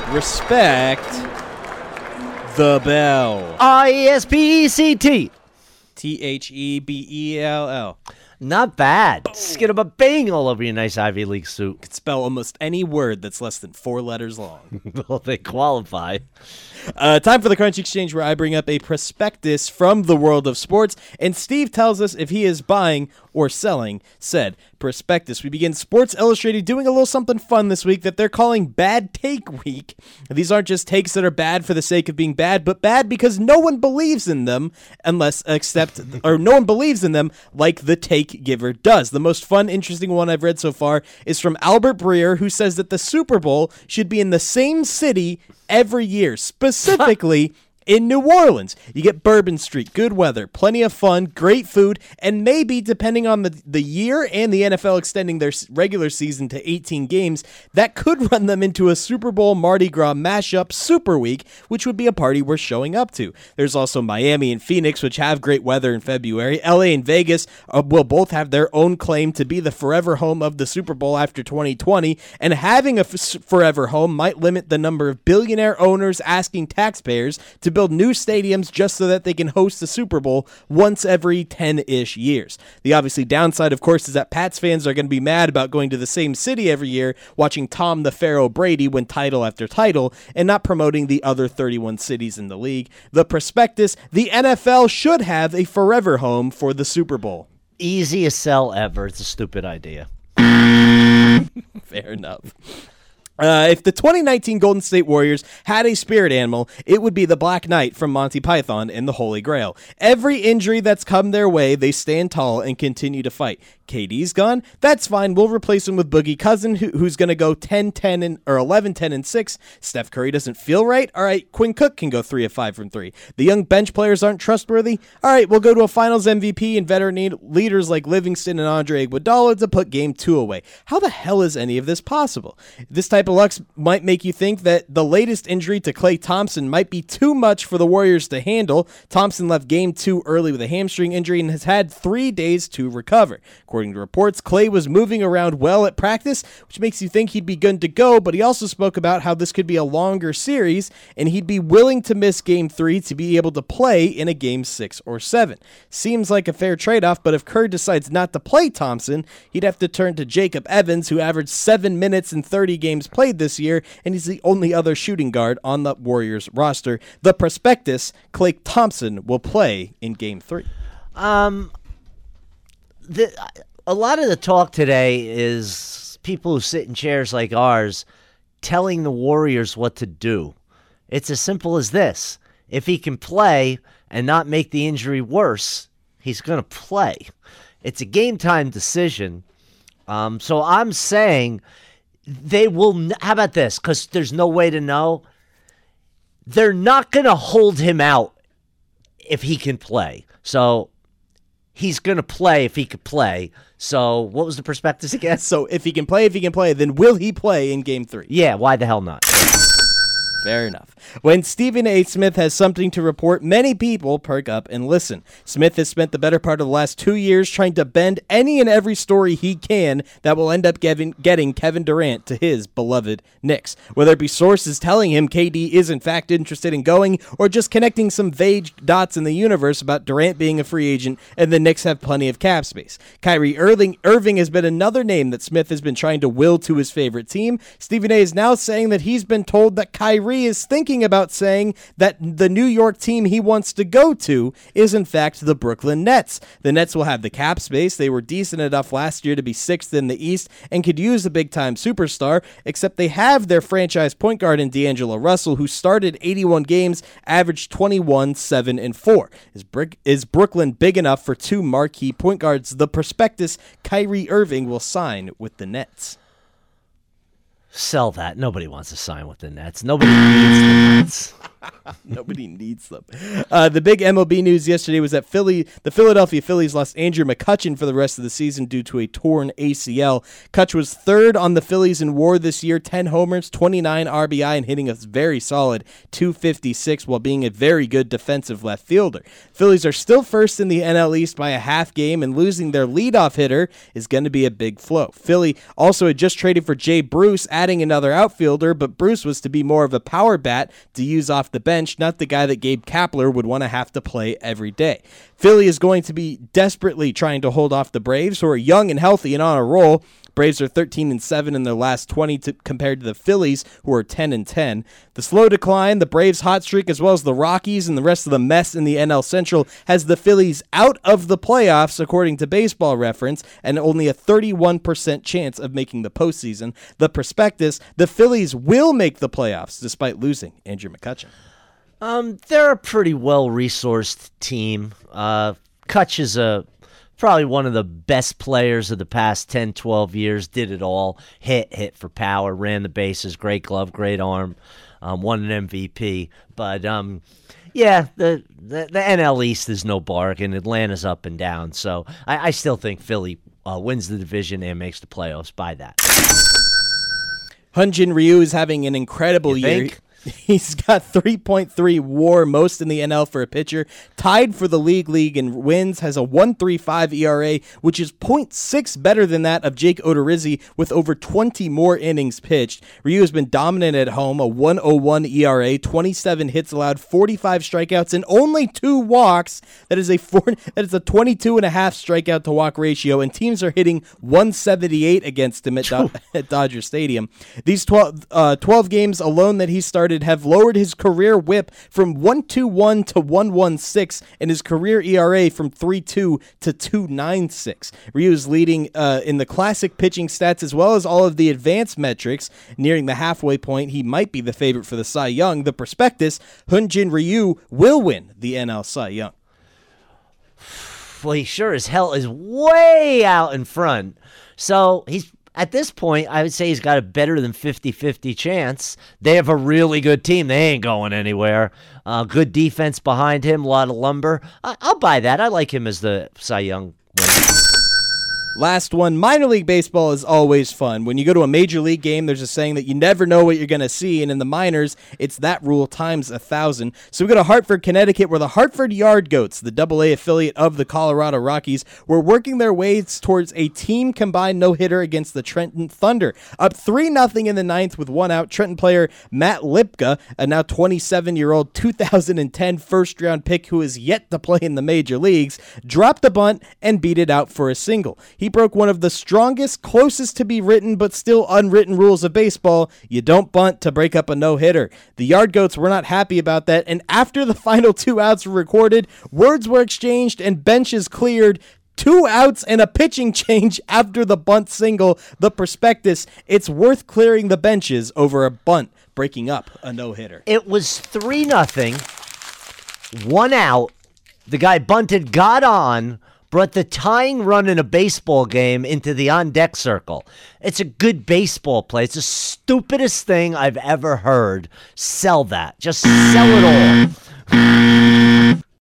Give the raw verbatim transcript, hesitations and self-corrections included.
Respect the bell. I E S P E C T. T H E B E L L. Not bad. Skid a bang all over your nice Ivy League suit. Could spell almost any word that's less than four letters long. Well, they qualify. Uh, time for the Crunch Exchange, where I bring up a prospectus from the world of sports, and Steve tells us if he is buying or selling said prospectus. We begin Sports Illustrated doing a little something fun this week that they're calling Bad Take Week. These aren't just takes that are bad for the sake of being bad, but bad because no one believes in them unless except, or no one believes in them like the take giver does. The most fun, interesting one I've read so far is from Albert Breer, who says that the Super Bowl should be in the same city every year, specifically in New Orleans. You get Bourbon Street, good weather, plenty of fun, great food, and maybe, depending on the, the year and the N F L extending their regular season to eighteen games, that could run them into a Super Bowl Mardi Gras mashup Super Week, which would be a party worth showing up to. There's also Miami and Phoenix, which have great weather in February. L A and Vegas uh, will both have their own claim to be the forever home of the Super Bowl after twenty twenty, and having a f- forever home might limit the number of billionaire owners asking taxpayers to build new stadiums just so that they can host the Super Bowl once every ten-ish years. The obviously downside, of course, is that Pats fans are going to be mad about going to the same city every year, watching Tom the Pharaoh Brady win title after title, and not promoting the other thirty-one cities in the league. The prospectus, the N F L should have a forever home for the Super Bowl. Easiest sell ever. It's a stupid idea. Fair enough. Uh, if the twenty nineteen Golden State Warriors had a spirit animal, it would be the Black Knight from Monty Python and the Holy Grail. Every injury that's come their way, they stand tall and continue to fight. K D's gone? That's fine. We'll replace him with Boogie Cousin, who, who's going to go ten ten and, or eleven ten and six. Steph Curry doesn't feel right? All right, Quinn Cook can go three of five from three. The young bench players aren't trustworthy? All right, we'll go to a finals M V P and veteran leaders like Livingston and Andre Iguodala to put game two away. How the hell is any of this possible? This type of luck might make you think that the latest injury to Klay Thompson might be too much for the Warriors to handle. Thompson left game two early with a hamstring injury and has had three days to recover. According to reports, Klay was moving around well at practice, which makes you think he'd be good to go, but he also spoke about how this could be a longer series, and he'd be willing to miss game three to be able to play in a game six or seven. Seems like a fair trade-off, but if Kerr decides not to play Thompson, he'd have to turn to Jacob Evans, who averaged seven minutes in thirty games played this year, and he's the only other shooting guard on the Warriors roster. The prospectus, Klay Thompson, will play in game three. Um, the... A lot of the talk today is people who sit in chairs like ours telling the Warriors what to do. It's as simple as this. If he can play and not make the injury worse, he's going to play. It's a game-time decision. Um, so I'm saying they will n- – how about this? Because there's no way to know. They're not going to hold him out if he can play. So he's going to play if he could play. So what was the prospectus again? So if he can play, if he can play, then will he play in game three? Yeah, why the hell not? Fair enough. When Stephen A. Smith has something to report, many people perk up and listen. Smith has spent the better part of the last two years trying to bend any and every story he can that will end up getting, getting Kevin Durant to his beloved Knicks. Whether it be sources telling him K D is in fact interested in going, or just connecting some vague dots in the universe about Durant being a free agent and the Knicks have plenty of cap space. Kyrie Irving, Irving has been another name that Smith has been trying to will to his favorite team. Stephen A. is now saying that he's been told that Kyrie is thinking about saying that the New York team he wants to go to is in fact the Brooklyn Nets. The Nets will have the cap space. They were decent enough last year to be sixth in the East and could use a big-time superstar, except they have their franchise point guard in D'Angelo Russell, who started eighty-one games, averaged twenty-one, seven, and four. Is, Brick, is Brooklyn big enough for two marquee point guards? The prospectus, Kyrie Irving will sign with the Nets. Sell that. Nobody wants to sign with the Nets. Nobody needs the Nets. Nobody needs them. Uh, the big M L B news yesterday was that Philly, the Philadelphia Phillies lost Andrew McCutchen for the rest of the season due to a torn A C L. Kutch was third on the Phillies in WAR this year, ten homers, twenty-nine R B I, and hitting a very solid two fifty-six while being a very good defensive left fielder. Phillies are still first in the N L East by a half game, and losing their leadoff hitter is going to be a big blow. Philly also had just traded for Jay Bruce, adding another outfielder, but Bruce was to be more of a power bat to use off the bench, not the guy that Gabe Kapler would want to have to play every day. Philly is going to be desperately trying to hold off the Braves, who are young and healthy and on a roll. Braves are thirteen and seven in their last twenty to, compared to the Phillies, who are ten and ten. The slow decline, the Braves' hot streak, as well as the Rockies and the rest of the mess in the N L Central has the Phillies out of the playoffs, according to Baseball Reference, and only a thirty-one percent chance of making the postseason. The prospectus, the Phillies will make the playoffs despite losing Andrew McCutchen. Um, they're a pretty well-resourced team. Uh, Kutch is a probably one of the best players of the past ten, twelve years. Did it all. Hit, hit for power, ran the bases, great glove, great arm, um, won an M V P. But, um, yeah, the, the the N L East is no bargain. Atlanta's up and down. So I, I still think Philly uh, wins the division and makes the playoffs by that. Hyun-Jin Ryu is having an incredible You year. think? He's got three point three WAR, most in the N L for a pitcher. Tied for the league league in wins, has a one point three five E R A, which is zero point six better than that of Jake Odorizzi with over twenty more innings pitched. Ryu has been dominant at home, a one point oh one E R A, twenty-seven hits allowed, forty-five strikeouts, and only two walks. That is a four, that is a twenty-two and a half strikeout to walk ratio, and teams are hitting one seventy-eight against him at, Do- at Dodger Stadium. These twelve, uh, twelve games alone that he started have lowered his career whip from one twenty-one to one sixteen and his career E R A from three point two to two point nine six. Ryu is leading uh, in the classic pitching stats as well as all of the advanced metrics. Nearing the halfway point, he might be the favorite for the Cy Young. The prospectus, Hyun-Jin Ryu will win the N L Cy Young. Well, he sure as hell is way out in front. So he's at this point, I would say he's got a better than fifty-fifty chance. They have a really good team. They ain't going anywhere. Uh, good defense behind him, a lot of lumber. I- I'll buy that. I like him as the Cy Young winner. Last one, minor league baseball is always fun. When you go to a major league game, there's a saying that you never know what you're going to see, and in the minors, it's that rule times a thousand. So we go to Hartford, Connecticut, where the Hartford Yard Goats, the double A affiliate of the Colorado Rockies, were working their ways towards a team combined no-hitter against the Trenton Thunder. Up three nothing in the ninth with one out, Trenton player Matt Lipka, a now twenty-seven-year-old two thousand ten first-round pick who is yet to play in the major leagues, dropped the bunt and beat it out for a single. He broke one of the strongest, closest to be written but still unwritten rules of baseball. You don't bunt to break up a no-hitter. The Yard Goats were not happy about that, and after the final two outs were recorded, words were exchanged and benches cleared. Two outs and a pitching change after the bunt single. The prospectus, it's worth clearing the benches over a bunt, breaking up a no-hitter. It was three nothing, one out. The guy bunted, got on, brought the tying run in a baseball game into the on-deck circle. It's a good baseball play. It's the stupidest thing I've ever heard. Sell that. Just sell it all.